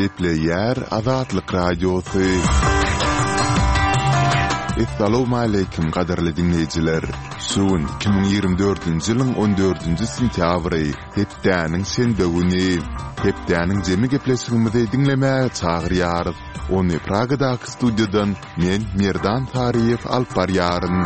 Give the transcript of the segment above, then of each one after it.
Gepleyer Azatlyk Radiosu. Assalamu alaykum qadarly dinleyijiler. Şuun 2024-nji ýylyň 14-nji sentýabry, hepdäniň şende güni. Hepdäniň jemi gepleşigimizi dinlemäge çagyrýarys. Ony Pragadaky studiýadan men Merdan Tariýew alyp barýaryn.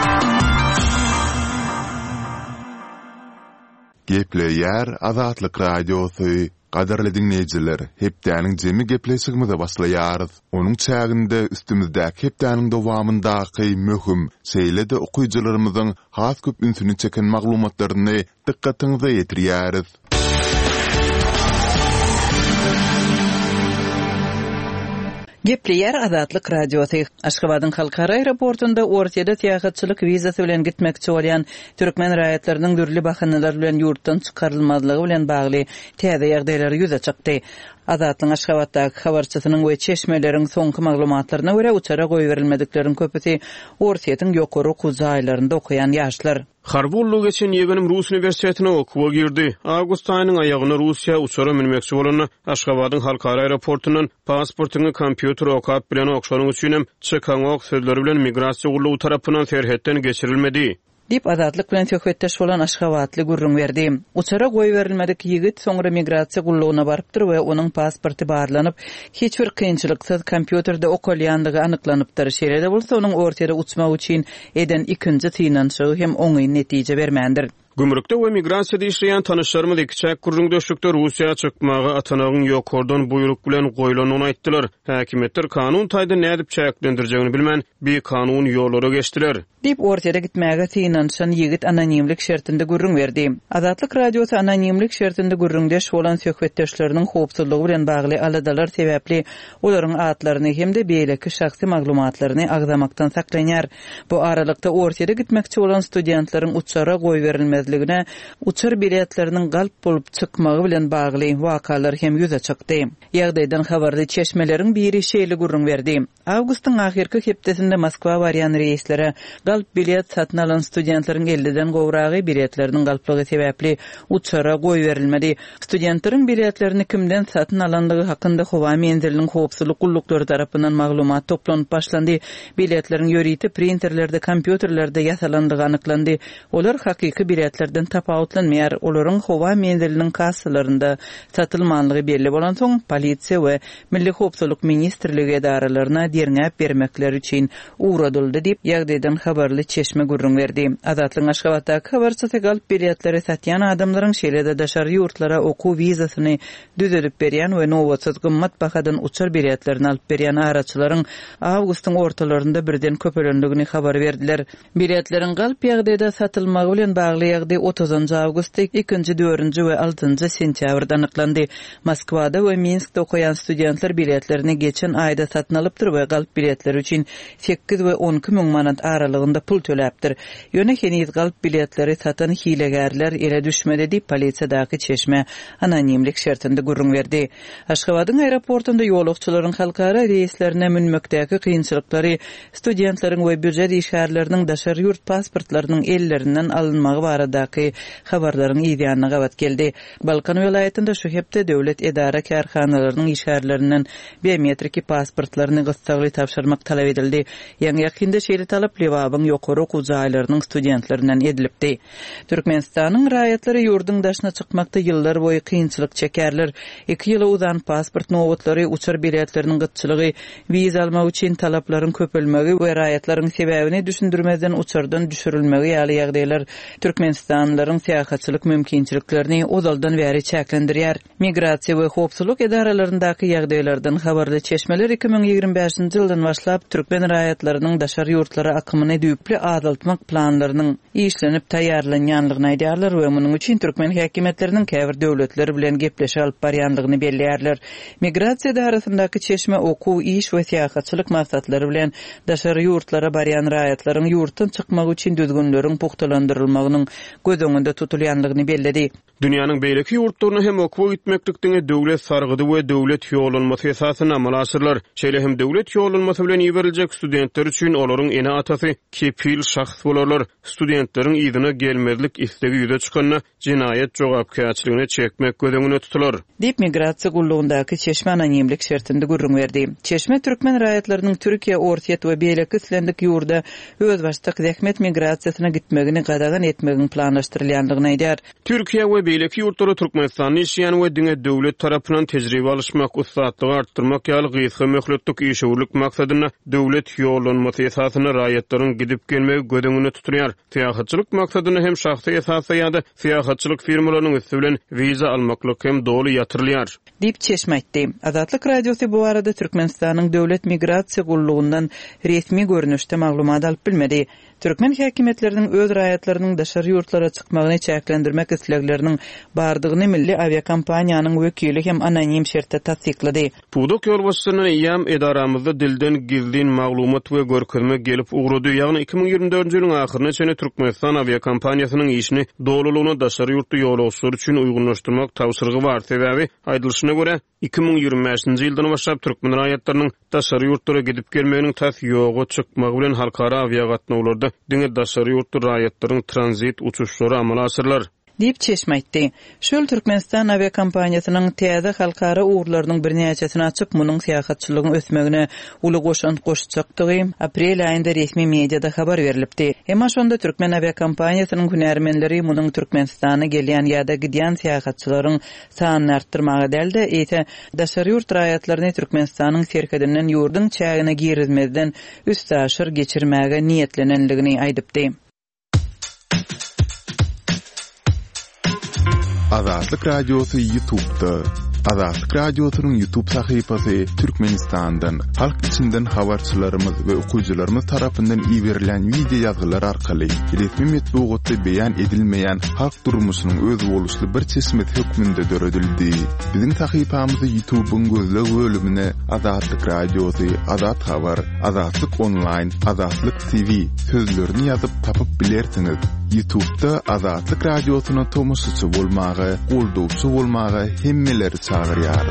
Gepleyer Azatlyk Radiosu. Qadarly dinleyijiler, hepdäniň jemi gepleşigimize başlaýarys. Onuň çäginde üstümizdäki hepdäniň dowamyndaky möhüm şeýlede okuyjylarymyzyň has köp ünsüni çeken maglumatlaryny dikkatiňize ýetirýäris. Gepleyer Azatlyk Radiosu. Aşgabatyň halkara aeroportunda ortada täýatçylyk wizasy bilen gitmekçi bolýan türkmen raýatlarynyň dürli bahanalar bilen ýurtdan çykarylmadlygy bilen bagly täze ýagdaýlar ýüze çykdy. Azatlyň Aşgabatdaky habarçysynyň we çeşmeleriň soňky maglumatlaryna görä uçara goýberilmediklerin köpüsi ortaýatyň ýokary kuzaýlarynda okuyan ýaşlar. Harbullu geçen ýegenim Rus universitetine okuwa girdi. Awgust aýynyň aýagyna Russiýa uçara minmekçi bolan Aşgabatyň halkara aeroportundan pasportyny kompýuter okap bilen okşanyň üçin çykan ok sözleri bilen migrasiýa gurulugy tarapyndan serhetden geçirilmedi. Dip Azatlyk bilen söhbetdeş bolan Aşgabatly gurrun berdi. Uçara goýberilmedik ýigit soňra migrasiýa gurulugyna barypdyr we onuň pasporty barlanyp, hiç bir kynçylyksyz kompýuterde okalýandygy anyklanypdyr. Şeýle bolsa onuň ortaýa uçmak üçin eden ikinji tynançygy hem oňy netije bermändir. Gümrükde we migrasiýada işleýän tanışlarymyz ikçäk gurrun döşlükde Russiýa çykmagy atanagyň ýokordan buyruk bilen goýulanyny aýtdylar. Häkimetler kanun taýda nädip çäklendirjegini bilmän bir kanun ýollara geçdiler. Dip ortaýa gitmäge tynançan ýigit anonimlik şertinde gurrun berdi. Azatlyk Radiosu anonimlik şertinde gurrundeş bolan söhbetdeşleriniň howpsuzlygy bilen bagly aladalar sebäpli olaryň atlaryny hem de beýleki şahsy maglumatlaryny agzamakdan saklanýar. Bu aralykda ortaýa gitmekçi bolan studentlaryň uçara goýberilmezligine, uçar biletleriniň galp bolup çykmagy bilen bagly wakalar hem ýüze çykdy. Ýagdaýdan habarly çeşmeleriň biri şeýle gurrun berdi. Awgustyň ahirki hepdesinde Moskwa barýan reýslere galp bilet satyn alan studentlaryň 50-den gowragy biletleriniň galplygy sebäpli uçara goýberilmedi. Studentlaryň biletlerini kimden satyn alandygy hakynda howa menziliniň howpsuzlyk gullukları tarapyndan maglumat toplanyp başlandy. Biletleriň ýöriti printerlerde, kompýuterlerde ýasalandygy anyklandy. Olar hakyky biletlerden tapawutlanmaýar. Olaryň howa menziliniň kassalarynda satylmanlygy belli bolan soň polisiýa we Milli Howpsuzlyk Ministrligi edaralaryna derňäp bermekleri üçin uğradyldy diýip ýagdaýdan habarly çeşme gurrun berdi. Azatlyň Aşgabatdaky habarçysy galp biletleri satýan adamlaryň şeýlede daşary ýurtlara okuw wizasyny düzelip berýän we nowatsız gymmat bahadan uçar biletlerini alyp berýän araçylaryň awgustyň ortalarynda birden köpelendigini habar berdiler. Biletleriň galp ýagdaýda satylmagy bilen bagly ýagdaý 30-njy awgust, 2-4-nji we 6-njy sentýabrda anyklandy. Moskwada we Minskde okuyan studentler biletlerini geçen aýda satyn alypdyr we galp biletleri üçin 8 we 12 000 manat aralygynda pul töläpdir. Ýöne heniz galp biletleri satan hilegärler ele düşmedi diýip polisiýadaky çeşme anonimlik şertinde gurrun berdi. Aşgabatyň aeroportunda ýolukçylaryň halkara reýslerine minmekdäki kynçylyklary, studentlaryň we büdjet işgärleriniň daşary ýurt pasportlarynyň ellerinden alınmagy baradaky habarlaryň ýa-da gawat geldi. Balkan welaýatynda şu hepde döwlet edara karhanalarynyň işgärlerinden biometriki pasportlaryny gysgaly tapşyrmak talap edildi. Ýa-da şeýle talap lewabyň ýokary okuwjaýlarynyň studentlerinden edilipdi. Türkmenistanyň raýatlary ýurdyň daşyna çykmakda ýyllar boýy kynçylyk çekerler. 2 ýyla uzan pasport nowatlary, uçar biletleriniň gytçylygy, wiza almak üçin talaplaryň köpelmegi we raýatlaryň sebäbini düşündirmeden uçardan düşürilmegi ýaly ýagdaýlar türkmenistanlylaryň seýahatçylyk mümkinçiliklerini ozaldan bäri çäklendirýär. Migrasiýa we howpsuzlyk edaralaryndaky ýagdaýlardan habarly çeşmeler 2025-nji ýyldan başlap türkmen raýatlarynyň daşary ýurtlara akymyny düýpli azaltmak planlarynyň işlenip taýýarlanýanlygyny aýdýarlar we munyň üçin türkmen häkimetleriniň käbir döwletleri bilen gepleşe alyp barýanlygyny belleýärler. Migrasiýa edarasyndaky çeşme okuw, iş we seýahatçylyk maksatlary bilen daşary ýurtlara barýan raýatlaryň ýurtdan çykmak üçin düzgünleriň puhtalandyrylmagynyň göz öňünde tutulýanlygyny belledi. Dünýäniň beýleki ýurtlaryna hem okuwa gitmeklikdiňe döwlet sargydy we döwlet ýollanmasy esasyna amal asyrlar. Şeýle hem döwlet ýollanmasy bilen ýiberiljek studentler üçin olaryň ene atasy kepil şahs bolarlar. Studentleriň ýygyna gelmezlik istegi ýüze çykanyna jinayet jogapkärçiligine çekmek gödeňine tutular. Dip migrasiýa gullugyndaky Çeşme anonimlik şertinde gurrun berdi. Çeşme türkmen raýatlarynyň Türkiýe, Ortiýet we beýleki islendik ýurda öz başlyk zähmet migrasiýasyna gitmegini gadagan etmegin planlaşdyrylýandygyny aýdýar. Türkiýe we beýleki ýurtlara Türkmenistanyň ýaşaýan we diňe döwlet tarapyndan tejribe alşmak, ustatlygy artdyrmak ýaly gysga möhletlik işgörlük maksadyna döwlet ýollanmasy esasyna raýatlaryň gidip gelmegi gödeňine tuturýar. Syýahatçylyk maksadyna hem şahsy esasy ýa-da syýahatçylyk firmalarynyň üstü bilen wiza almaklyk hem doly ýatyrylýar. Dip Çeşme aýtdy. Azatlyk radiosy bu arada Türkmenistanyň döwlet migrasiýa gullugynyň resmi görnüşde maglumat alyp bilmedi. Türkmen häkimetleriniň öz raýatlarynyň daşary ýurtlara çykmagyny çäklendirmek islegleriniň bardygyny milli aviakompaniýanyň wekili hem anonim şertde tasdiklady. Pudok ýolbaşçysynyň ýam edaramyzda dilden gizlin maglumat we görkezme gelip ugrady. Ýagny 2024-nji ýylyň ahyryna çenli Türkmenistan aviakompaniýasynyň işini dolulygyny daşary ýurtda ýolagçylar üçin uygullaşdyrmak tawsyrgy bar. Sebäbi aýdylyşyna görä 2025-nji ýyldan başlap türkmen raýatlarynyň daşary ýurtlara gidip gelmeginiň täs ýoga çykmagy bilen halkara aviagatnawlarda diňe daşary ýurt raýatlarynyň tranzit uçuşlary amal asyrlar. Dip Çeşme aýtdy. Şol Türkmenistan aviakompaniýasynyň täze halkara uğurlarynyň birnäçesini açyp munyň syýahatçylygyny ösmegine uly goşan goşjakdygy aprel aýynda resmi mediada habar berilipdi. Emma şonda Türkmen aviakompaniýasynyň hünärmenleri munyň Türkmenistana gelýän ýa-da gidýän syýahatçylaryň sanyny artdyrmagy däldi. Eýte daşary ýurt raýatlaryny Türkmenistanyň serhedinden ýurdun çägine girizmezden üstaşyr geçirmäge niýetlenenligini aýdypdy. Azatlyk radiosy YouTube'da. Azatlyk radiosynyň YouTube sahypasy Türkmenistandan, halk içinden habarçylarymyz we okuwçylarymyz tarapyndan ýiberilen video ýazgylar arkaly resmi metbuatda beýan edilmeýän halk durmuşynyň öz boluşly bir çeşmet hökmünde döredildi. Biziň sahypamyzy YouTube'un gözleg bölümine Azatlyk radiosy, Azat habar, Azatlyk online, Azatlyk TV sözlerini ýazyp tapyp bilersiňiz. YouTube'da Azatlyk radiosyna tomoşçy bolmagy, goldowçy bolmagy hemmeleri çağırýar.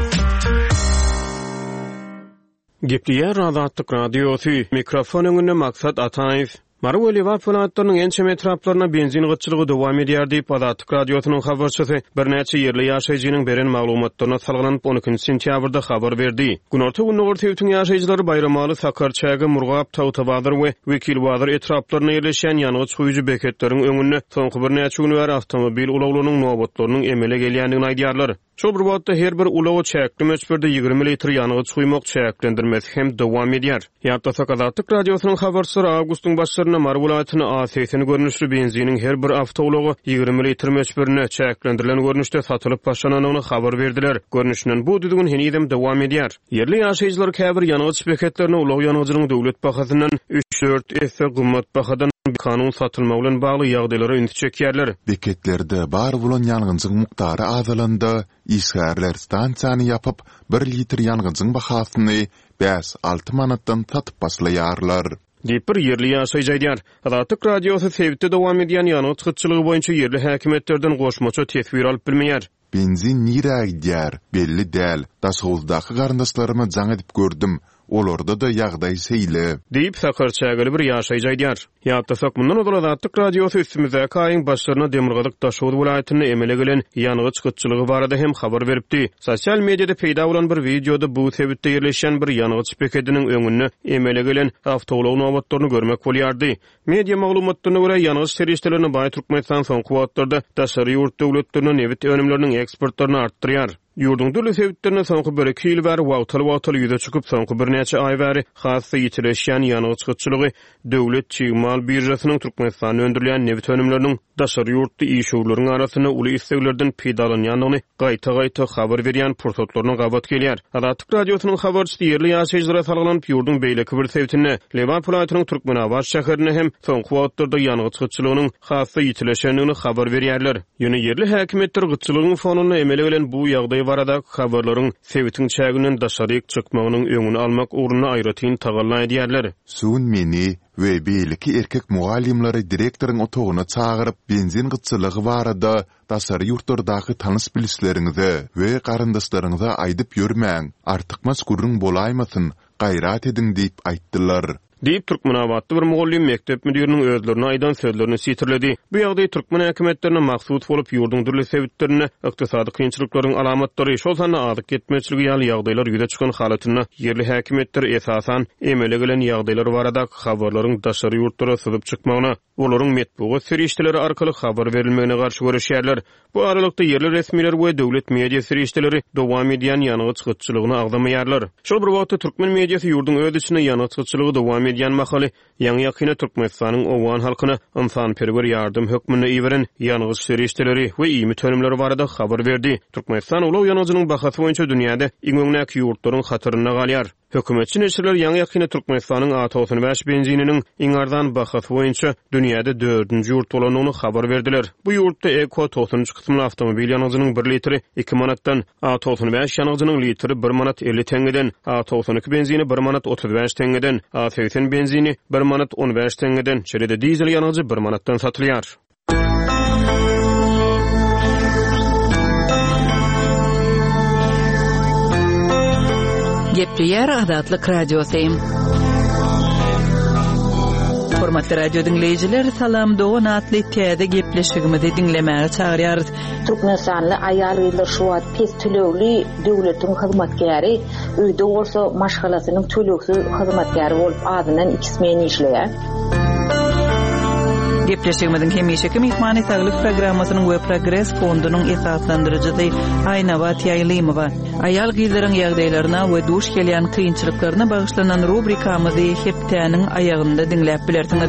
Gepleýär Azatlyk radiosy. Mikrofon öňünde Maksat Ataýew. Marweli wapalatynyň ençe metraplaryna benzin gyçylygy dowam edýär diýip Azatlyk radiosynyň habarçysy bir näçe ýerli ýaşaýjynyň beren maglumatlaryna salgylanyp 12 sentýabrda habar berdi. Günorta Unuworsytetyň ýaşaýjylary Bayramaly, Sakarçaga, Murgap, Tawtabadyr we Wekilbadyr etraplaryna ýerleşen ýanygy çykyjy beketleriň öňünde soňky bir näçe gün bäri awtomobil ulaglarynyň nowbatlarynyň emele gelýändigini aýdýarlar. Şol bir wagtda her bir ulagy çäkli möçberde 20 litr ýanygy çykymak çäklendirmesi hem dowam edýär. Ýa-da Azatlyk radiosynyň habarçysy awgustyň başlaryna Marwulatyny A80 görnüşli benziniň her bir awtoulagy 20 litr möçberine çäklendirilen görnüşde satylyp başlananyny habar berdiler. Görnüşden bu düzgün henidem dowam edýär. Yerli ýaşaýjylar käbir ýanygy beketlerini ulag ýanygynyň döwlet bahasyndan 3-4 esse gymmat bahadan kanun satylmagy bilen bagly ýagdaýlara ünit çekýärler. Beketlerde bar bolan ýangynjyň muktary azalanda işgärler stansiýany ýapyp 1 litr ýangynjyň bahasyny 5-6 manatdan satyp başlaýarlar. Dipir yerli ýaşaýjy aýdýar. Azatlyk radiosy sebäpde dowam edýän ýanygy çykytçylygy boýunça yerli häkimetlerden goşmaça tesbir alyp bilmeýär. Benzin nirä gidýär, belli däl. Daşowuzdaky garyndaşlarymy jaň edip gördüm. Olarda da ýagdaý seýle. Diýip Sakarçagaly bir ýaşaýjy aýdýar. Ýa-da mundan odal Azatlyk radiosy üstümize kaýyň başlaryna Demirgazyk Daşowy welaýatyny emele gelen ýanygy çykytçylygy barada hem habar beripdi. Sosial mediada peýda bolan bir videoda bu sebäpde ýerleşen bir ýanygy beketiniň öňünde emele gelen awtoulagy nowbatlaryny görmek bolýardy. Media maglumatlaryna görä ýanygy serişdelerini Baý Türkmenistan soňky wagtlarda daşary ýurt döwletleriniň nevit önümleriniň eksportlaryny artdyrýar. Ýurdun döle sebäplerine soňky 1-2 ýyl bäri wagtaly ýüze çykyp soňky bir näçe aý bäri hasy ýitireşýän ýanygy çykytçylygy döwlet çygymal birjasynyň Türkmenistana öndürilen nevit önümleriniň daşary ýurtda işgörleriň arasyna uly isleglerden peýdalanýanyny gaýta-gaýta habar berýän pursatlaryna gabat gelýär. Azatlyk radiosynyň habarçysy yerli ýaşaýjylara salgylanyp ýurdun beýleki bir sebäpine Lewan pulatynyň Türkmenabad şäherine hem soňky wagtlarda ýanygy çykytçylygynyň hasy ýitileşenligini habar berýärler. Ýöne yerli häkimetler gyçylygyň fonuny emele bilen bu ýagdaý barada habarlaryň sebätiň çäginiň daşary çykmagynyň öňüni almak ugruna aýratyn tagalla edýärler. Sun meni we beýleki erkek mugallimlary direktoryň otoguna çagyryp benzin gytçylygy barada dasary ýurtlardaky tanys bilislerinize we garyndaşlaryňyza aýdyp ýörmäň, artykmas gurrun bolaýmasyn, gaýrat edin diýip aýtdylar. Deyip Türkmenabatda bir mugallim mektep müdiriniň özlerine aýdan sözlerini sitirledi. Bu ýagdaý Türkmen häkimetlerine maksut bolup ýurdun dürli sebitlerine, ykdysady kynçylyklaryň alamatları, şol sanda adyk ketmeçiligi ýaly ýagdaýlar ýüze çykan halatyna yerli häkimetler esasan emele gelen ýagdaýlar barada habarlaryň daşary ýurtlara syzyp çykmagyna, olaryň metbuat serişdeleri arkaly habar berilmegine garşy görüşýärler. Bu aralykda yerli resmiler we döwlet media serişdeleri dowam edýän ýanygy çykytçylygyny agdamaýarlar. Şol bir wagtda Türkmen mediasy ýurdun öz içine ýanygy çykytçylygy dowam edýän mahaly ýa-ni ýakyna Türkmenistanyň owan halkyna insan-perwer ýardym hökmüne iweren ýanygy serişdeleri we ýymy tölemleri barada habar berdi. Türkmenistan ulaw ýanygynyň bahasy boýunça dünýäde iň öňdäki ýurtlaryň hatyryna galýar. Hökümetçi neşirler ýa-ni ýakyna Türkmenistanyň A95 benzininiň iň ardan bahasy boýunça dünýäde 4-nji ýurt bolanyny habar berdiler. Bu ýurtda Eko 90-njy kysymly awtomobil ýanygynyň 1 litri 2 manatdan, A95 ýanygynyň litri 1 manat 50 tengeden, A92 benzini 1 manat 35 tengeden, A80 benzini 1 manat 15 tengeden, şeride dizel ýanygy 1 manatdan satylýar. Gepleyer Adatlyk Radiosu. Hormatly radio dinleyijiler, salam dogan atly täze gepleşigimizi dinlemäge çagyrýarys. Türkmenistanly aýallar şu wagt pes tölegli döwletiň hyzmatkäri, öýde bolsa maşgalasynyň tölegsi hyzmatkäri bolup adynan 2 men işleýär. Gepleşigimizin hemişeki mehmany saglyk programmasynyň we progress fondunyň esaslandyrjysy Aýnabat Ýaýlymowa. Aýal gyzlaryň ýagdaýlaryna we duş gelýän kynçylyklaryna bagyşlanan rubrikamyzy heptäniň aýagynda dinläp bilersiňiz.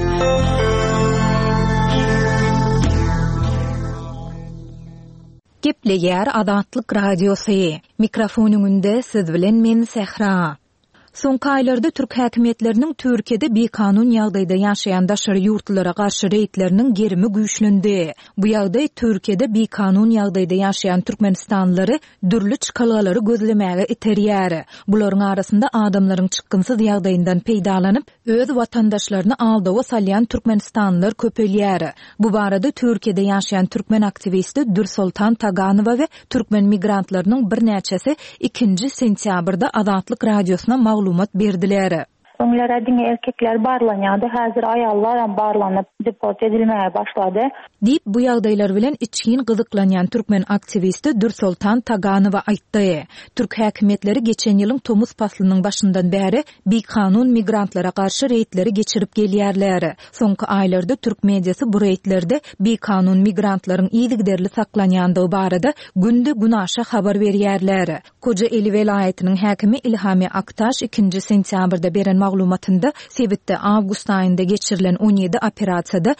Gepleýär Adatlyk Radiosu. Mikrofonyňynda siz bilen men Sehra. Soňky aýlarda Türk häkimetleriniň Türkiýede bekanun ýagdaýda ýaşaýan daşary ýurtlara garşy reýtleriniň gerimi güýçlendi. Bu ýagdaý Türkiýede bekanun ýagdaýda ýaşaýan türkmenistanlary dürli çykalgalary gözlemäge iterýär. Bularyň arasynda adamlaryň çykgynsyz ýagdaýyndan peýdalanyp öz watandaşlaryny aldawa salýan türkmenistanlylar köpelýär. Bu barada Türkiýede ýaşaýan türkmen aktivisti Dursultan Taganowa we türkmen migrantlarynyň bir näçesi 2 sentýabrda Adatlyk Radiosuna maglumat berdiler. Onlara diňe erkekler barlanýardy, häzir aýallar hem barlanyp deport edilmäge başlady. Diýip bu ýagdaýlar bilen içkin gyzyklanýan türkmen aktivisti Dursultan Taganowa aýtdy. Türk häkimetleri geçen ýylyň Tomuz paslynyň başyndan bäri bekanun migrantlara garşy reýtleri geçirip gelýärler. Soňky aýlarda türk mediasy bu reýtlerde bekanun migrantlaryň ýygyderli saklanýandygy barada günde günaşa habar berýärler. Kocaeli welaýatynyň häkimi Ilhami Aktaş 2 sentýabrda beren maglumatynda sebitde awgust aýynda geçirilen 17 operasiýada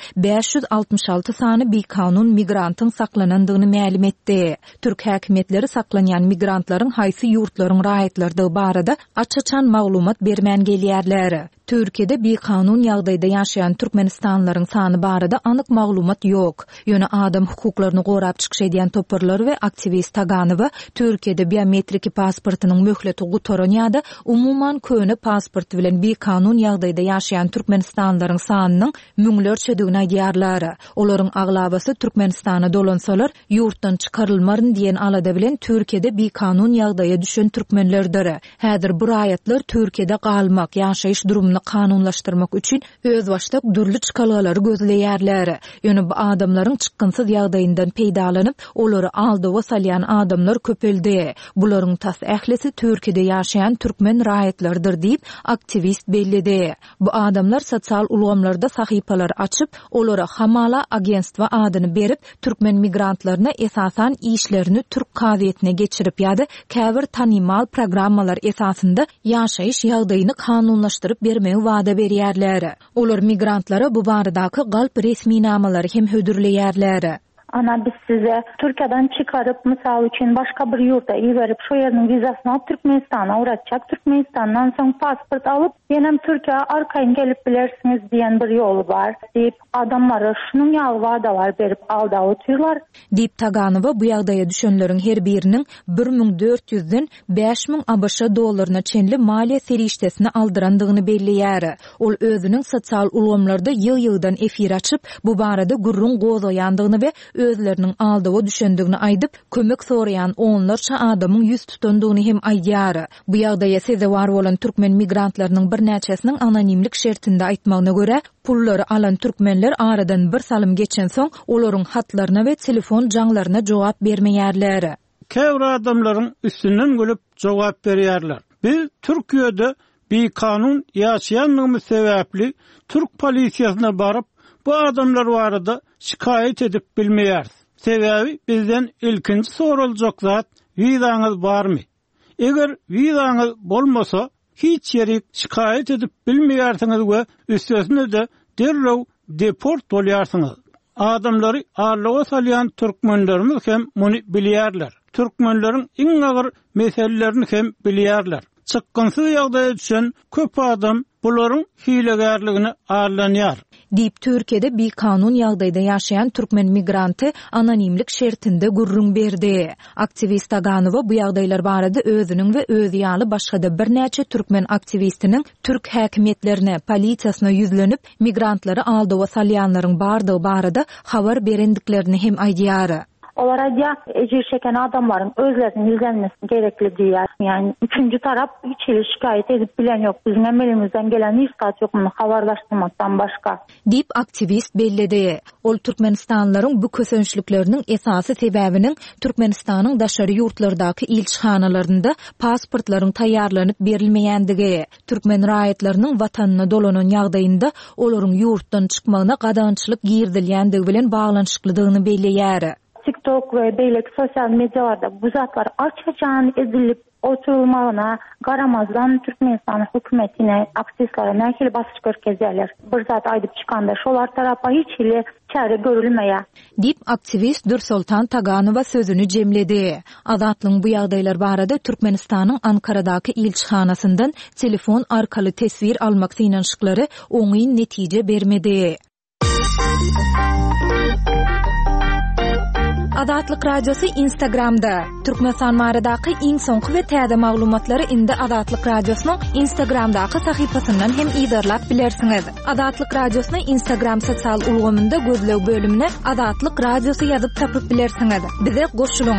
566 sany bekanun migrantyň saklanandygyny ma'lum etdi. Türk häkimetleri saklanýan migrantlaryň haýsy ýurtlaryň raýatlarynda barada açyçan maglumat bermän gelýärler. Türkiýede bekanun ýagdaýda ýaşaýan türkmenistanlaryň sany barada anyk maglumat ýok. Ýöne adam hukuklaryny gorap çykyş edýän toparlar we aktivist Taganowa Türkiýede biometriki pasportynyň möhleti gutoranýada umuman köne pasport bilen bekanun ýagdaýda ýaşaýan türkmenistanlaryň sanynyň müňlerçedigini aýdýarlar. Olaryň aglabasy Türkmenistana dolansalar ýurtdan çykarylmaryn diýen alada bilen Türkiýede bekanun ýagdaýa düşen türkmenlerdir. Häzir bu raýatlar Türkiýede galmak, ýaşaýyş durumyny kanunlaşdyrmak üçin öz başda dürli çykalgalary gözleýärler. Ýöne bu adamlaryň çykgynsyz ýagdaýyndan peýdalanyp olary aldawa salýan adamlar köpeldi. Bularyň tas ählisi Türkiýede ýaşaýan türkmen raýatlardyr diýip aktivist bellidi. Bu adamlar sosial ulgamlarda sahypalar açyp olara hamala agentstva adyny berip türkmen migrantlaryna esasan işlerini Türk kawyetine geçirip ýa-da käbir tanymal programmalar esasında ýaşaýyş ýagdaýyny kanunlaşdyryp bermegi wada berýärler. Olar migrantlara bu baradaky galp resmi namalary hem hödürleýärler. ana biz size Türkiye'den çıkarıp misal için başka bir yurda verip şu yerinin vizasını alıp Türkmenistan'a uğratacak. Türkmenistan'dan sonra pasport alıp yenem Türkiye'ye arkayın gelip bilersiniz diyen bir yolu var deyip adamlara şunun yalvada var berip alda otuyorlar. Deyip Taganova bu ýagdaýa düşenlerin her birinin 1400'den 5000 ABŞ dolarına çenli maliye seriştesini aldırandygyny belliýär. Ol özünün sosial ulgamlarda ýyl-ýyldan efir açyp bu barada gurrun gozaýandygyny we özlerinin aldawa düşendigini aýdyp kömek soraýan onlarça adamyň ýüz tutandygyny hem aýdýar. Bu ýagdaýa seze war bolan türkmen migrantlarynyň bir näçesiniň anonimlik şertinde aýtmagyna görä, pullary alan türkmenler aradan bir salym geçen soň olaryň hatlaryna we telefon jaňlaryna jogap bermeýärler. Käwre adamlaryň üstünden gelip jogap berýärler. Biz Türkiýede bir kanun ýaşaýanlygymyz sebäpli Türk polisiýasyna baryp bu adamlar barada şikayet edip bilmeýäris. Sebäbi bizden ilkinji soraljak zat wizaňyz barmy? Eger wizaňyz bolmasa hiç ýeri şikayet edip bilmeýärsiňiz we üstesine de derrew deport bolýarsyňyz. Adamlary arlaga salýan türkmenlerimiz hem muny bilýärler. Türkmenleriň iň agyr meselelerini hem bilýärler. Çykgynsyz ýagdaýa düşen köp adam bularyň hilegärligini arlanýar. Deyip Türkiye'de bir kanun ýagdaýda ýaşaýan türkmen migranty anonimlik şertinde gurrun berdi. Aktivist Taganova bu ýagdaýlar barada özüniň we öz ýaly başga bir näçe türkmen aktivistiniň türk häkimetlerine, polisiýasyna ýüzlenip migrantlary aldawa salýanlaryň bardygy barada habar berendiklerini hem aýdýar. Olara ecir çeken adamların özlerinin izlenmesi gerekli diyor. Yani üçüncü taraf hiç şikayet edip bilen yok. Bizim elimizden gelen istat yok bunu habarlaştırmaktan başka. Deyip aktivist belledi. Ol Türkmenistanlaryň bu kösençlikleriniň esasy sebäbiniň Türkmenistanyň daşary ýurtlardaky ilçihanalarynda pasportlaryň taýýarlanyp berilmeýändigi, türkmen raýatlarynyň watanyna dolanan ýagdaýynda olaryň ýurtdan çykmagyna gadançylyk girdilýändigi bilen baglanşyklydygyny belliýär. TikTok ve beylek sosyal medyalarda bu zatlar açıkçan edilip oturulmalarına garamazdan Türkmenistan hükümetine, aktivistlara nähili basıç görkezýärler. Bir zat aýdyp çykanda şolar tarapa hiç ile çare görülmeýär. Dip aktivist Dursultan Taganova sözünü jemledi. Azatlyň bu ýagdaýlar barada Türkmenistanyň Ankaradaky ilçihanasyndan telefon arkaly tesvir almak synanşyklary oňy netije bermedi. Azatlyk radiosu Instagramda. Türkmenistan baradaky iň soňky we täze maglumatlary indi Azatlyk radiosynyň Instagramdaky sahypasyndan hem ýerlap bilersiňiz. Azatlyk radiosyny Instagram sosial ulgamynda gözlew bölümine Azatlyk radiosu ýazyp tapyp bilersiňiz. Bize goşulyň.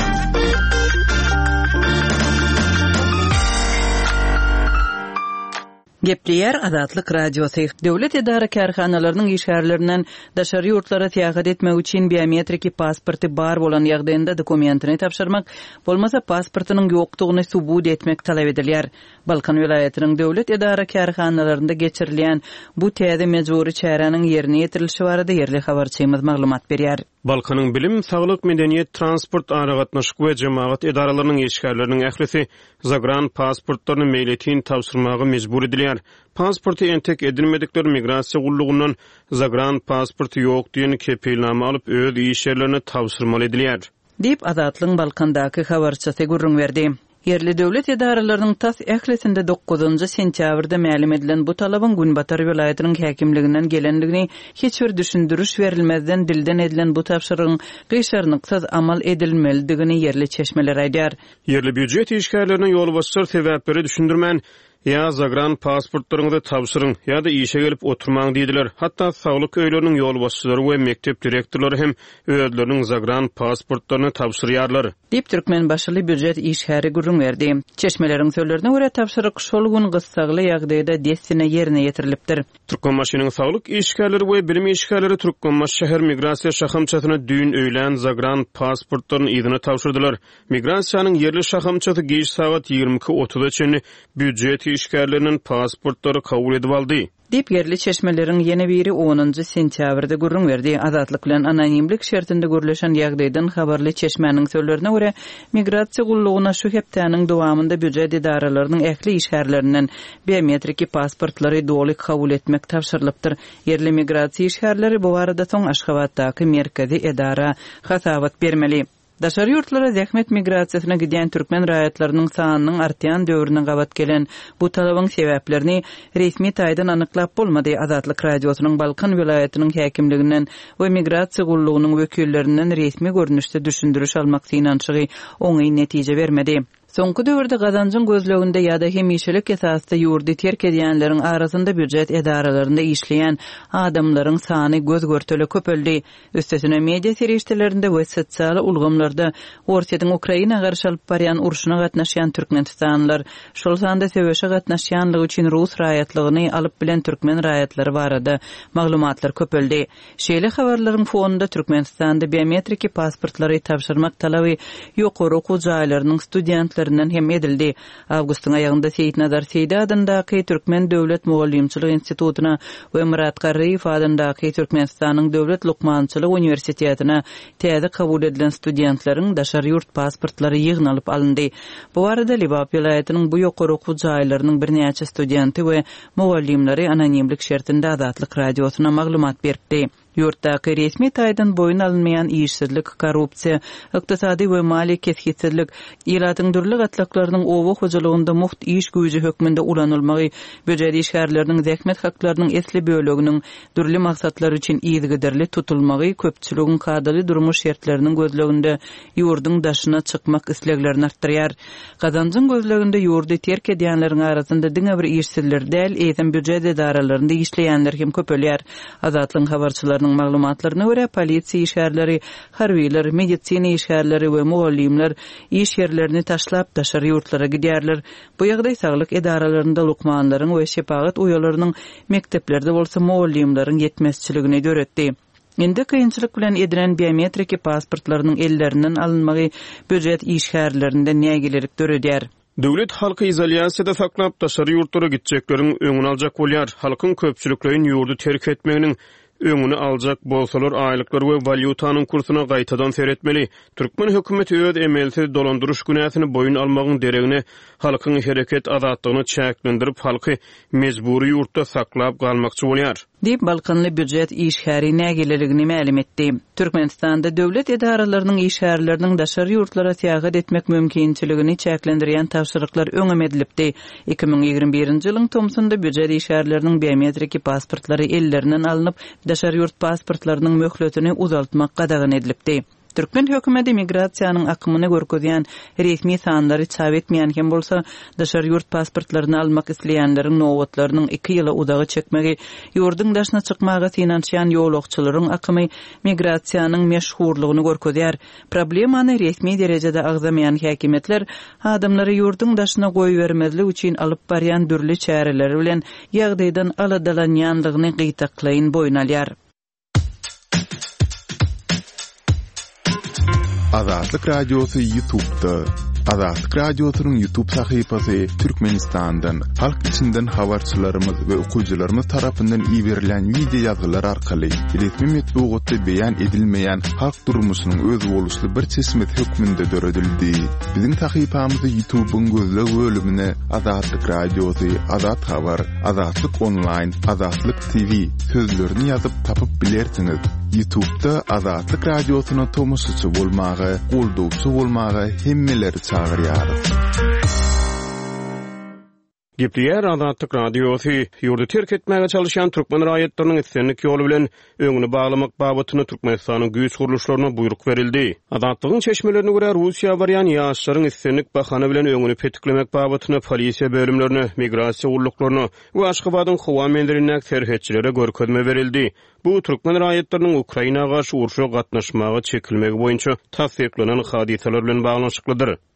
Gepleyer Azatlyk radiosu. Döwlet edara karhanalarynyň işgärlerinden daşary ýurtlara täýat etmek üçin biometriki pasporty bar bolan ýagdaýynda dokumentini tapşyrmak, bolmasa pasportynyň ýokdugyny subut etmek talap edilýär. Balkan vilayatynyň döwlet edara karhanalarynda geçirilýän bu täze mejburi çäranyň ýerine ýetirilişi barada ýerli habarçymyz maglumat berýär. Balkanyň bilim, saglyk, medeniýet, transport, aragatnaşyk we jemaat edaralarynyň işgärleriniň ählisi zagran pasportlaryny meýletin tapşyrmagy mejbur edilýär. Pasporty entek edilmedikleri migrasiýa gullugyndan zagran pasporty ýok diýen kepilnama alyp öz iş ýerlerine tapşyrmaly edilýär. Diýip Azatlyň Balkandaky habarçysy gurrun berdi. Yerli döwlet edaralarynyň tas ählesinde 9-njy sentýabrda ma'lum edilen bu talabyň Günbatar vilayatynyň häkimliginden gelendigini hiç bir düşündürüş berilmezden dilden edilen bu tapşyrygyň gyşarnyksız amal edilmelidigini yerli çeşmeler aýdýar. Yerli büdjet işgärleriniň ýolbaşçylar sebäpleri düşündirmän ya zagran pasportlaryňyzy tapşyryň ya da işe gelip oturmaň diýdiler. Hatda saglyk öýleriniň ýolbaşçylary we mektep direktorlary hem özleriniň zagran pasportlaryny tapşyrýarlar. Dip Türkmen başly büdjet işgäri gurrun berdi. Çeşmeleriň sözlerine görä tapşyryk şol gün gyssaly ýagdaýda desine ýerine ýetirilipdir. Türkmenbaşynyň saglyk işgärleri we bilim işgärleri Türkmenbaş şäher migrasiýa şahamçatyna düýün öýlen zagran pasportlaryny ýygyny tapşyrdylar. Migrasiýanyň yerli şahamçaty geç saat 22:30-da çenli büdjet işgärleriniň pasportlary kabul edip aldy. Dip yerli çeşmelerin yeni biri 10-njy sentýabrda gürrüň berdi. Azatlyk bilen anonimlik şertinde görüleşen ýagdaýdan habarly çeşmäniň söýlerine görä, migrasiýa gullugyna şu hepdäniň dowamında büdjet idaralarynyň ähli işgärlerinden biometriki pasportlary doly kabul etmek tapşyrylypdyr. Yerli migrasiýa işgärleri bu arada soň Aşgabatdaky merkezi edara hasabat bermeli. Daşary ýurtlara zähmet migrasiýasyna gidýän türkmen raýatlarynyň sanynyň artýan döwrüne gabat gelen bu talabyň sebäplerini resmi taýdan anyklap bolmady. Azatlyk radiosynyň Balkan vilayatynyň häkimliginden we migrasiýa gullugynyň wekillerinden resmi görnüşde düşündürüş almak synançygy oňy netije bermedi. Soňky döwürde gazanjyň gözleginde ýa-da hemişelik esasda ýurdy terk edýänleriň arasynda büdjet edaralarynda işleýän adamlaryň sany göz görteli köpeldi. Üstesine media serişdelerinde we sosial ulgamlarda Orsiýadyň Ukraina garşy alyp barýan urşuna gatnaşýan türkmenistanlylar, şol sanda söwüşe gatnaşýanlygy üçin Rus raýatlygyny alyp bilen türkmen raýatlary barada maglumatlar köpeldi. Şeýle habarlaryň fonunda Türkmenistanda biometriki pasportlary tapşyrmak talaby ýokary okuw jaýlarynyň studentleri hem edildi. Awgustyň aýagynda Seyit Nazar Seydi adyndaky Türkmen Döwlet Mugallimçilik institutuna we Murat Garriýew adyndaky Türkmenistanyň Döwlet Lukmançylyk universitetina täze kabul edilen studentleriň daşary ýurt pasportlary ýygnalyp alyndy. Bu arada Libap vilayatynyň bu ýokary okuw jaýlarynyň birnäçe studenti we mugallimleri anonimlik şertinde Azatlyk radiosyna maglumat berdi. Yurtdaky resmi taýdan boyun alınmayan işsizlik, korrupsiýa, ykdysady we mali kesgitsizlik, ýylatyň dürli gatlaklarynyň owa hojalygynda muht iş güýji hökmünde ulanylmagy, büdjet işgärleriniň zähmet haklarynyň esli böleginiň dürli maksatlar üçin ýygyderli tutulmagy köpçüligiň kadaly durmuş şertleriniň gözleginde ýurdyň daşyna çykmak isleglerini artdyrýar. Gazanjyň gözleginde ýurdy terk edýänleriň arasynda diňe bir işsizler däl, eýsem büdjet edaralarynda işleýänler hem köpelýär. Azatlyň habarçylary maglumatlaryna görä polisiýa işgärleri, harbiler, medisina işgärleri we mugallimler iş ýerlerini taşlap daşary ýurtlara gidýärler. Bu ýagdaý saglyk edaralarynda lukmanlaryň we şepagat uýalarynyň mekteplerde bolsa mugallimlaryň ýetmezçiligini döretdi. Indi kıyınçılık bilen edilen biometriki pasportlarynyň ellerinden alınmagy büdjet işgärlerinde nägelerlik döredýär. Döwlet halky izoliýasiýada saklap daşary ýurtlara gitjekleriň öňüni aljak bolýar. Halkyň köpçüliklerin ýurdu terk etmeginiň öňüni aljak bolsalar aýlyklary we valyutanyň kursyna gaýtadan seretmeli. Türkmen hökümeti öz emelsiz dolandyryş günäsini boyun almagyň deregine halkyň hereket azatlygyny çäklendirip halky mejburi ýurtda saklap galmakçy bolýar. Dip Balkanly büdjet işgäri nägelerligini ma'lum etdi. Türkmenistanda döwlet edaralarynyň işgärleriniň daşary ýurtlara seýahat etmek mümkinçiligini çäklendirýän tapşyryklar öňem edilipdi. 2021-nji ýylyň tomsunda büdjet işgärleriniň biometriki pasportlary ellerinden alınıp daşary ýurt pasportlarynyň möhletini uzaltmak gadagan edilipdi. Türkmen hökümeti migrasiýanyň akymyny görkezýän resmi sanlary çap etmeýän hem bolsa, daşary ýurt pasportlaryny almak isleýänleriň nowatlarynyň 2 ýyla udagy çekmegi, ýurdyň daşyna çykmagy synançýan ýolagçylaryň akymy migrasiýanyň meşhurlygyny görkezýär. Problemany resmi derejede agzamaýan häkimetler adamlary ýurdyň daşyna goýbermezlik üçin alyp barýan dürli çäreleri bilen ýagdaýdan aladalanýanlygyny gytaklaýyn boyun alýar. Azatlyk radiosu YouTube'da. Azatlyk radiosynyň YouTube sahypasy Türkmenistandan, halk içinden habarçylarymyz we okuwçylarymyz tarapyndan ýiberilen video ýazgylar arkaly resmi metbuatda beýan edilmeýän halk durmuşynyň öz boluşly bir çeşmet hökmünde döredildi. Biziň sahypamyzy YouTube'un gözleg bölümine Azatlyk radiosu, Azat habar, Azatlyk online, Azatlyk TV sözlerini ýazyp tapyp bilersiňiz. YouTube'da Azatlyk radiosyna tomusçy bolmagy, goldowçy bolmagy hemmeleri çağırýar. Gepleýär Azatlyk radiosu ýurdu terk etmäge çalışan türkmen raýatlarynyň etsenlik ýoly bilen öňüni baglamak babatyna Türkmenistanyň güýç guruluşlaryna buyruk berildi. Azatlygyň çeşmelerine görä Russiýa barýan ýaşlaryň etsenlik bahana bilen öňüni petiklemek babatyna polisiýa bölümlerine, migrasiýa guruluşlaryna we Aşgabatyň howa menderine serhetçilere görkezme berildi. Bu türkmen raýatlarynyň Ukraina garşy urşa gatnaşmagy çekilmegi boýunça tasdiklanan hadiseler bilen baglanşyklydyr.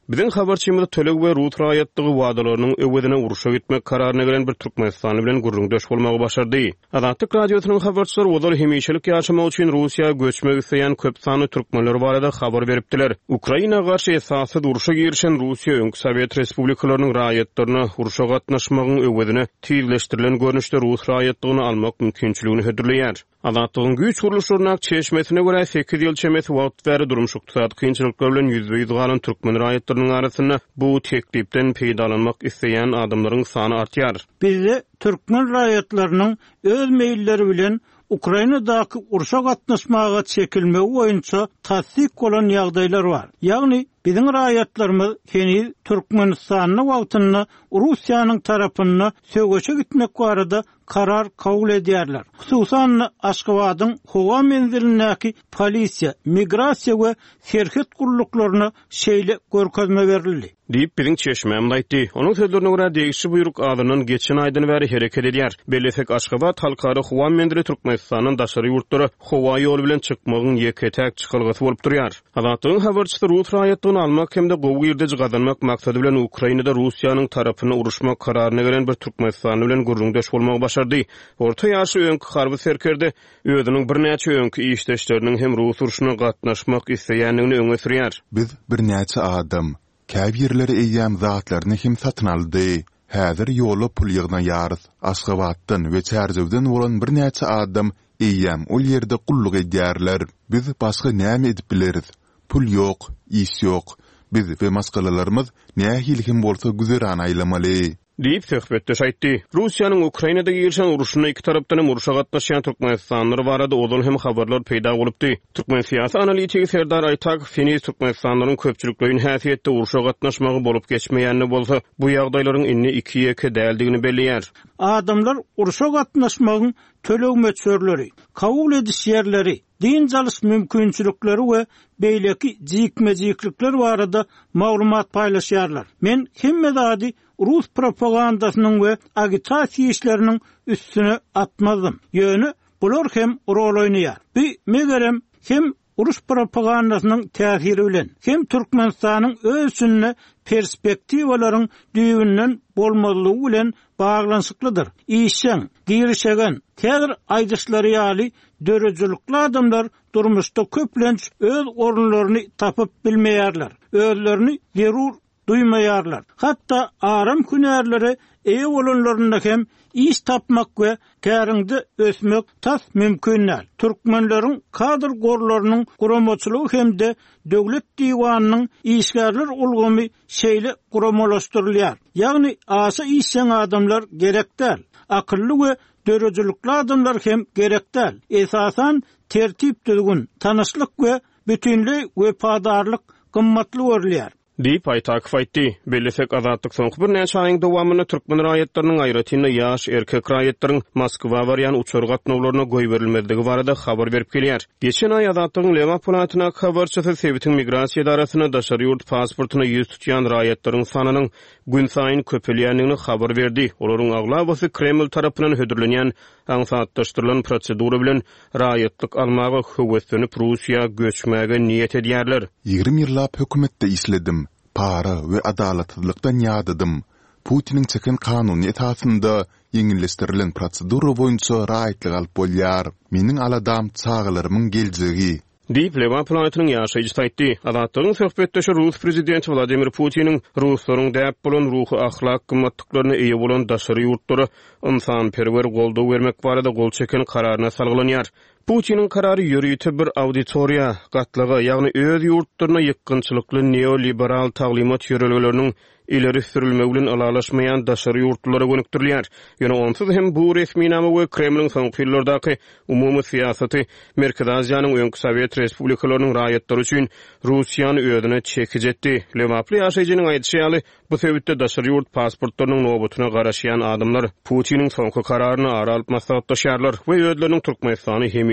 Bizim habarçymyz Töleg we Rus raýatlygy wadalarynyň öwedine uruşa gitmek kararyna gelen bir Türkmenistan bilen gurrundaş bolmagy başardy. Azatlyk radiosynyň habarçylary odal hemişelik ýaşamak üçin Russiýa göçmek isleýän köp sany türkmenler barada habar beripdiler. Ukraina garşy esasy uruşa girişen Russiýa öňkü Sowet respublikalarynyň raýatlaryna uruşa gatnaşmagyň öwedine tüýleşdirilen görnüşde Rus raýatlygyny almak mümkinçiligini hödürleýär. Azatlygyň güýç uruluşlaryna çeşmesine görä 8 ýyl çemesi wagt bäri durmuşyk tutat kynçylyklar bilen ýüzbe-ýüz galan türkmen raýatlarynyň arasynda bu teklipden peýdalanmak isleýän adamlaryň sany artýar. Bizde türkmen raýatlarynyň öz meýilleri bilen Ukrainadaky uruşa gatnaşmaga çekilmegi boýunça tasdik bolan ýagdaýlar bar. Ýagny bizim raýatlarymyz keni Türkmenistanyň wagtyny Russiýanyň tarapyna söwgeçe gitmek barada karar kabul edýärler. Hususan Aşgabatyň howa menzilindäki polisiýa, migrasiýa we serhet guruluklaryna şeýle görkezme berildi. Diýip biziň çeşmem aýtdy. Onuň sözlerine görä degişli buyruk adynyň geçen aýdan bäri hereket edýär. Belesek Aşgabat halkary howa menzili Türkmenistanyň daşary ýurtlary howa ýol bilen çykmagyň ýeketäk çykylgysy bolup durýar. Azatlygyň habarçysy Rus raýatlygyny almak hemde gowy ýerde gazanmak maksady bilen Ukrainada Russiýanyň tarapyna uruşmak kararyna gelen bir Türkmenistan bilen gurrundaş bolmagy başardy. Orta ýaşy öňkü harby serkerde özüniň birnäçe öňkü işleşleriniň hem Rus uruşyna gatnaşmak isleýänligini öňe sürýär. Biz birnäçe adam käbirleri eýýäm zatlaryny hem satyn aldy. Häzir ýoly pul ýygna ýarys Aşgabatdan we Çärzewden bolan birnäçe adam eýýäm ol ýerde gulluk edýärler. Biz başga näme edip bileriz? Pul ýok, iş ýok. Biz we maskalalarymyz nähilhim bolsa güzeran aýlamaly. Diýip söhbetdeş aýtdy. Russiýanyň Ukrainada girişen uruşyna iki tarapdan hem uruşa gatnaşan Türkmenistanlylar barada odal hem habarlar peýda bolupdy. Türkmen siýasy analitigi Serdar Aytak Feniz Türkmenistanlylaryň köpçülikleriniň häsiýetde uruşa gatnaşmagy bolup geçmeýänini bolsa, bu ýagdaýlaryň inni iki ýeke däldigini belliýär. Adamlar uruşa gatnaşmagyň töleg meçörleri, kabul ediş ýerleri, din jalys mümkinçilikleri we beýleki jikmejiklikler barada maglumat paýlaşýarlar. Men hemmedadi Rus propagandasynyň we agitasiýa işleriniň üstüne atmazym. Ýöne bular hem rol oýnaýar. Bu megerem hem uruş propagandasynyň täsiri bilen hem Türkmenistanyň özüne perspektiwalaryň düýünden bolmalygy bilen baglanşyklydyr. İşeň, girişegen, täzir aýdyşlary ýaly dörejlikli adamlar durmuşda köplenç öz orunlaryny tapyp bilmeýärler. Özlerini zerur duymaýarlar. Hatda aram günärleri eýe bolanlarynda hem iş tapmak we käriňde ösmek tas mümkin näl. Türkmenleriň kadr gorlarynyň guramaçylygy hemde döwlet diýwanynyň işgärler ulgamy şeýle guramalaşdyrylýar. Ýagny asa işçän adamlar gerekdäl. Akylly we dörejlikli adamlar hem gerekdäl. Esasan tertip düzgün, tanyşlyk we bütünlüğ we padarlyk gymmatly görülýär. Diýip Aytak aýtdy. Belesek azatlyk soňky bir näçe aýyň dowamyny türkmen raýatlarynyň aýratyny ýaş erkek raýatlaryň Moskwa barýan uçur gatnawlaryna goý berilmezligi barada habar berip gelýär. Geçen aý azatlygyň Lema Polatyna habarçysy Sowetiň migrasiýa darasyna daşary ýurt pasportyna ýüz tutýan raýatlaryň sanynyň gün saýyn köpelýänligini habar berdi. Olaryň aglabasy Kreml tarapyndan hödürlenýän aňsatlaşdyrylan prosedura bilen raýatlyk almagy höwetlenip Russiýa göçmäge niýet edýärler. 20 ýyllap hökümetde isledim. Para ve adalatsızlıktan ýadydım. Putinin çeken kanuny esasynda ýeňilleşdirilen prosedura boýunça raýatlyk alyp bolýar. Meniň aladam çağlarynyň geljegi. Diýip Lema Polatynyň ýaşaýjysy aýtdy. Azatlygyň söhbetdeşi Rus prezidenti Vladimir Putiniň Ruslaryň däp bolan ruhy ahlak gymmatlyklaryna eýe bolan daşary ýurtlary insanperwer goldaw bermek barada gol çeken kararyna salgylanyar. Putiniň karary ýürüýte bir auditoriýa gatlygy, ýagny öz ýurtlaryna ýykynçylykly neoliberal taglimat ýöreleriniň ileri sürülmegi bilen alalaşmayan daşary ýurtlara gönükdirilýär. Ýöne onsuz hem bu resmi nama we Kremliň soňky ýyllardaky umumy siýasaty Merkez Aziýanyň öňkü Sowet respublikalarynyň raýatlary üçin Russiýany öýdüne çekijetdi. Lewaply ýaşaýjynyň aýdyşy ýaly bu sebäpde daşary ýurt pasportlarynyň nobatyna garaşýan adamlar Putiniň soňky kararyny ara alyp maslahatlaşýarlar we öýdleriniň Türkmenistany hemi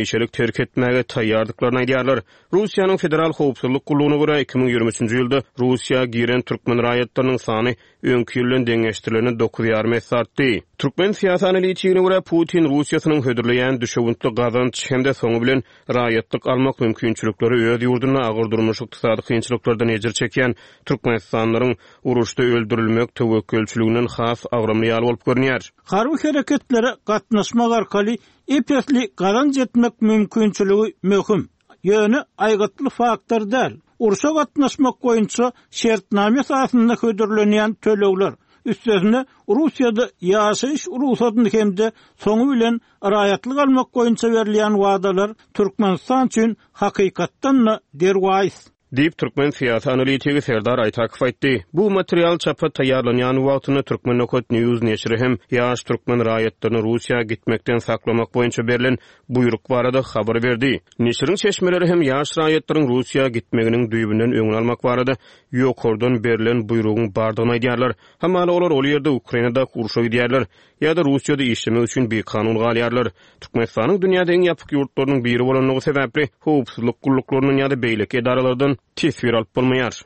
hemişelik terk etmäge taýýardyklaryny aýdýarlar. Russiýanyň federal howpsuzlyk gullugyna görä 2023-nji ýylda Russiýa giren türkmen raýatlarynyň sany öňki ýyldan deňeşdirileni 9,5 artdy. Türkmen siýasat analitikine görä Putin Russiýasynyň hödürleýän düşewüntli gazanç hemde soňu bilen raýatlyk almak mümkinçilikleri öz ýurduna agyr durmuş ykdysady kynçylyklardan ejir çekýän türkmenistanylaryň uruşda öldürilmek töwekkülçiliginden has agramly ýaly bolup görünýär. Harby hereketlere gatnaşmak arkaly epesli gazanç etmek mümkinçiligi möhüm. Ýöne aýgatly faktor däl. Uruşa gatnaşmak boýunça şertname esasynda hödürlenýän tölegler üstesine Russiýada ýaşaýyş ruhsatyny hemde soňu bilen raýatlyk almak boýunça berilýän wadalar Türkmenistan üçin hakykatdan derwais. Dip Türkmen siýasat analitigi Serdar Aytakow aýtdy. Bu material çapa taýýarlanýan wagtyny Türkmen Nokot News neşri hem ýaş türkmen raýatlaryny Russiýa gitmekden saklamak boýunça berilen buyruk barada habar berdi. Neşriň çeşmeleri hem ýaş raýatlaryň Russiýa gitmeginiň düýbünden öňüne almak barada ýokordan berilen buyrugyň bardygyny aýdýarlar. Hamala olar ol ýerde Ukrainada uruşa gidýärler ýa-da Russiýada işlemek üçin bir kanun galýarlar. Türkmenistanyň dünýäde iň ýapyk ýurtlarynyň biri bolanlygy sebäpli howpsuzlyk gulluklarynyň ýa-da beýleki edaralardan tesir alyp bolmaýar.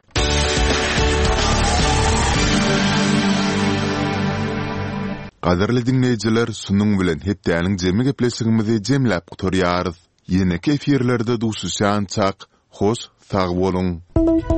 Gaderli dinleyijiler, sunuň bilen hepdäniň jemi gepleşigimizi jemläp gutarýarys. Ýene efirlerde duşuşan çak, hoş, sag bolun.